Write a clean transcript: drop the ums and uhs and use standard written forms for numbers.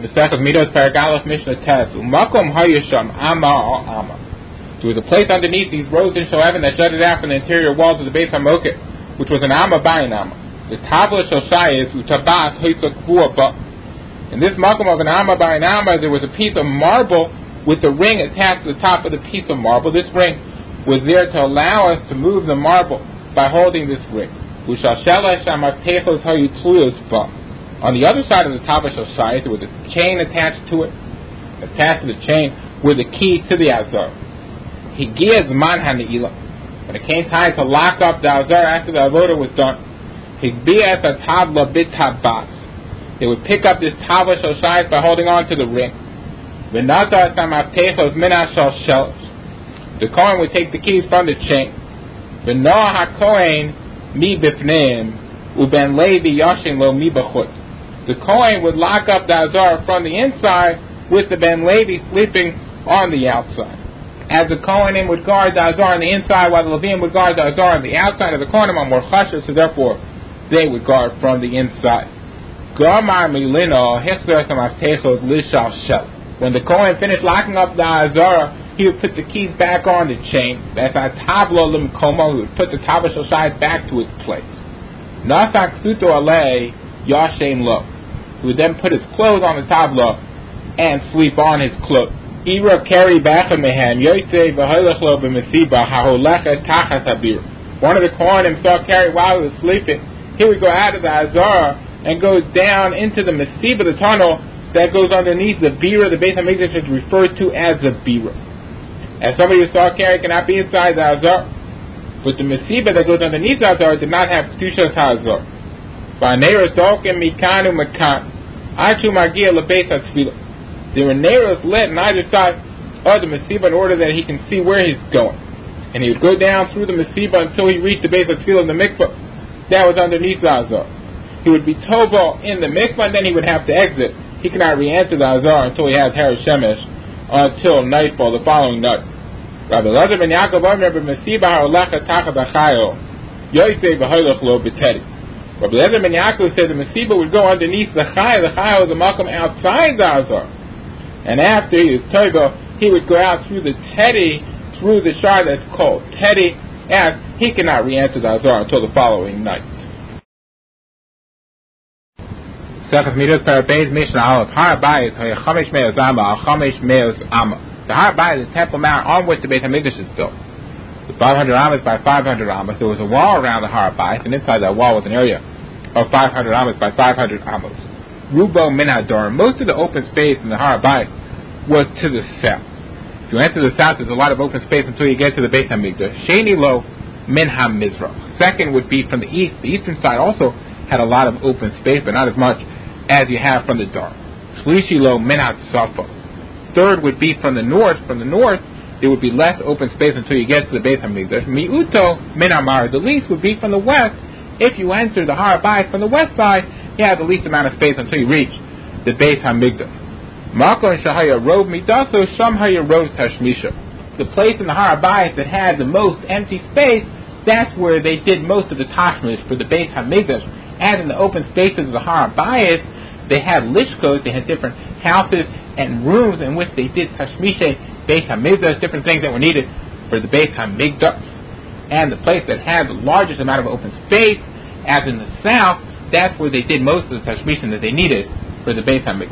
Mesechus Midos Paragalach Mishnah Tes Umakom Hayasham Ama or Ama. There was a place underneath these roads in Shoevin that jutted out from the interior walls of the Beit HaMokeh, which was an Amma by an Amma. The Tavla Shoshayis Utabas Hoitzakvuaba. In this Makom of an Amma by an Amma, there was a piece of marble with a ring attached to the top of the piece of marble. This ring was there to allow us to move the marble by holding this ring. On the other side of the Tavla Shoshayis, there was a chain attached to it. Attached to the chain were the key to the Azar. He gives man hani'ila. When it came time to lock up the Azar after the avoda was done, he bi'at a tabla bitabas. They would pick up this tabla shoshayis by holding on to the ring. V'nata samaptechos minashal shelish. The Kohen would take the keys from the chain. V'noah haKohen mi bifneim uben levi yashin lo mi b'chut. The Kohen would lock up the Azar from the inside with the Ben Levi sleeping on the outside. As the Kohanim would guard the Azar on the inside, while the Levim would guard the Azar on the outside of the Kohanim are more chashuv, so therefore they would guard from the inside. When the Kohen finished locking up the Azar, he would put the keys back on the chain. That's a tabla limkomo. He would put the tabla shoshai back to its place. Nasak suto alei yashem lo. He would then put his clothes on the tabla and sleep on his clothes. Ira carry bachamehem yoytei v'holechlo b'mesiba haholechet tachas habir. One of the Kohanim saw carry while he was sleeping. He would go out of the Azar and go down into the mesiba, the tunnel that goes underneath the bira. The Beit HaMikdash is referred to as the bira. As somebody who saw carry cannot be inside the Azar, but the mesiba that goes underneath the Azar did not have kedushas Hazar. V'aneros dolkem mikanu mekan achu magia lebeit hatzvilah. There were narrows lit on either side of the Mesiba in order that he can see where he's going. And he would go down through the Mesiba until he reached the base of Tefillah in the mikvah. That was underneath the Azar. He would be tobo in the mikvah and then he would have to exit. He cannot re-enter the Azar until he has Har Shemesh until nightfall, the following night. Rabbi Elazar ben Yaakov Omer b'Mesiba ha'olecha tachas hachayo yoytei v'holech lo b'teri. Rabbi Elazar ben Yaakov said the Mesiba would go underneath the chayo. The chayo was a makom outside the Azar. And after he was toibo, he would go out through the teddy, through the shar that's called teddy, and he cannot re-enter the Azar until the following night. The Har Bayis, the Temple Mount on which the Beit HaMikdash is built, was 500 amas by 500 amas. There was a wall around the Har Bayis, and inside that wall was an area of 500 amas by 500 amas. Rubo min hador. Most of the open space in the Har Bayis was to the south. If you enter the south, there's a lot of open space until you get to the Beit HaMikdash. Sheni lo min hamizrach. Second would be from the east. The eastern side also had a lot of open space, but not as much as you have from the dark. Shlishi lo min hatzafa. Third would be from the north. From the north, there would be less open space until you get to the Beit HaMikdash. Miuto min hamar. The least would be from the west. If you enter the Har Bayis from the west side, you have the least amount of space until you reach the Beit HaMikdash. Makon shahaya rov midaso sham haya rov tashmisha. The place in the Har Bayis that had the most empty space, that's where they did most of the tashmish for the Beit HaMikdash. And in the open spaces of the Har Bayis, they had lishkos, they had different houses and rooms in which they did tashmisha, Beit HaMikdash, different things that were needed for the Beit HaMikdash. And the place that had the largest amount of open space, as in the south, that's where they did most of the tashmishim that they needed for the Beit HaMikdash.